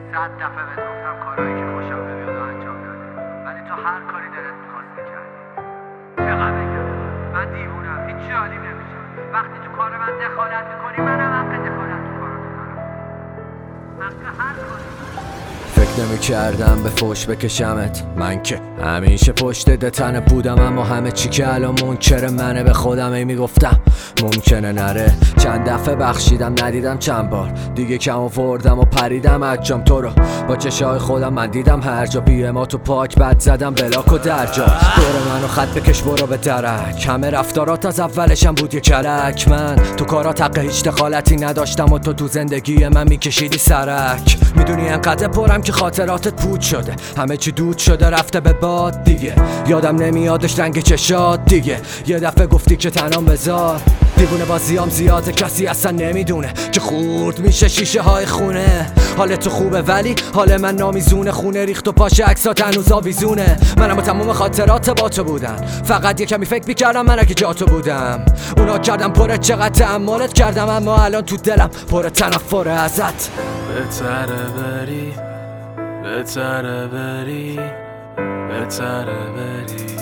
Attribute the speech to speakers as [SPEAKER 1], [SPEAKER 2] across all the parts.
[SPEAKER 1] 100 دفعه بهت گفتم کارهایی که خوشم نمیاد و انجام دادی، ولی تو هر کاری دلت می‌خواستی کردی. چقدر بگم من دیوونم، هیچی حالیم نمیشه. وقتی تو کار من دخالت میکنی منم حق دخالت تو کاراتو دارم، حق هر کاری.
[SPEAKER 2] فکر نمی کردم به فوش بکشمت، من که همیشه پشت دتنه بودم، اما همه چی که الان منکر منه به خودم ای میگفتم ممکنه نره. چند دفعه بخشیدم ندیدم، چند بار دیگه کم آوردم و پریدم از جام. تو رو با چشای خودم من دیدم هر جا، بی‌اماتو پاک بد زدم بلاک و درجا. دور منو خط بکش برو به درک، همه رفتارات از اولشم بود یه کلک. من تو کارات حق هیچ دخالتی نداشتم و تو زندگی من میکشیدی سرک. میدونی انقدر پرم که خاطراتت پود شده، همه چی دود شده رفته به باد دیگه. یادم نمیادش رنگ چشات دیگه، یه دفعه گفتی که تنام بذار. دیوونه بازیام زیاده، کسی اصلا نمیدونه که خورد میشه شیشه های خونه. حال تو خوبه ولی حال من نامیزونه، خونه ریخت و پاش عکسات هنوز آویزونه. منم با تموم خاطرات با تو بودن، فقط یه کمی فکر میکردم من اگه جا تو بودم. اونا کردم پره، چقدر تحملت کردم، اما الان تو دلم پر تنفره ازت.
[SPEAKER 3] بهتره بری، بهتره بری، بهتره بری،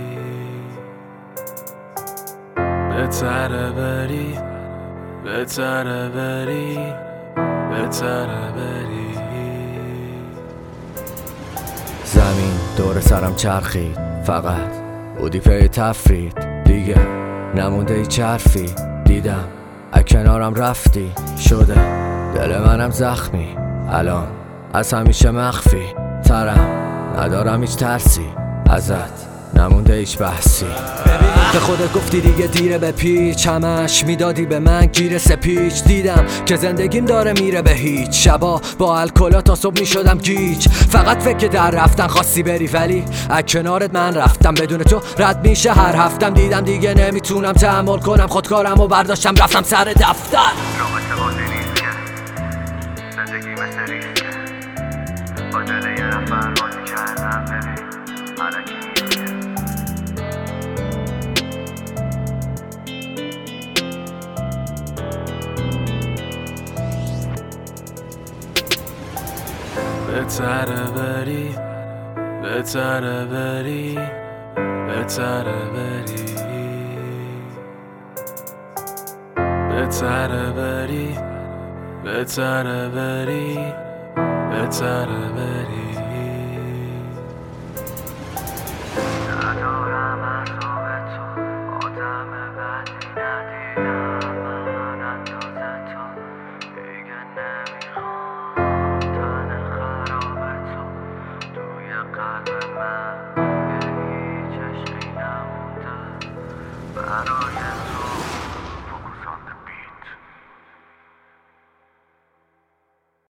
[SPEAKER 3] بهتره بری، بهتره بری، بهتره بری.
[SPEAKER 2] زمین دور سرم چرخید، فقط بودی پی تفرید دیگه، نمونده هیچ حرفی. دیدم از کنارم رفتی، شده دل منم زخمی، الان از همیشه مخفی ترم، ندارم هیچ ترسی ازت، نمونده هیچ بحثی. به خودت گفتی دیگه دیره به پیچ، همش میدادی به من گیر سپیچ. دیدم که زندگیم داره میره به هیچ، شبا با الکلا تا صبح میشدم گیج. فقط فکر در رفتن خواستی بری، ولی از کنارت من رفتم بدون تو رد میشه هر هفتم. دیدم دیگه نمیتونم تحمل کنم، خودکارم و برداشتم رفتم سر دفتر.
[SPEAKER 1] رابطه بازی نیست که، زندگی مثل ریسکه، با دل یه نفر بازی کردم ببین علکی نیست.
[SPEAKER 3] بهتره بری، بهتره بری، بهتره بری، بهتره بری، بهتره بری، بهتره بری.
[SPEAKER 1] ندارم اعصاب تو، آدم بدی ندیدم من اندازه تو، دیگه نمیخوام تن خراب تو توی قلب من، یه هیچ عشقی نمونده برای